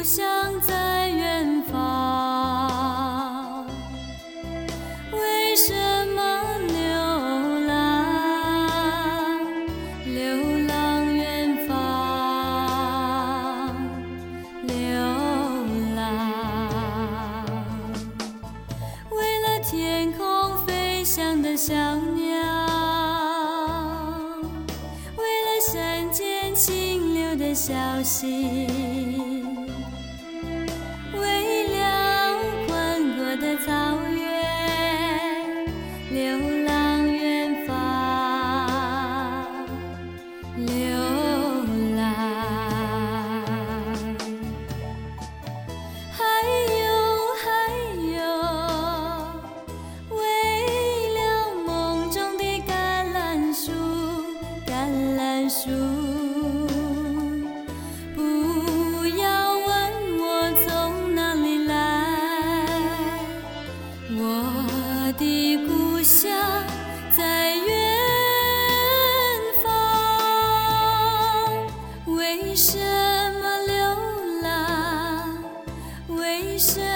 乡在远方，为什么流浪？流浪远方，流浪。为了天空飞翔的小鸟，为了山间清流的小溪，为了宽阔的草原，流浪远方，流浪。还有，为了梦中的橄榄树，橄榄树。不要问我从哪里来，我的故乡在远方。为什么流浪？为什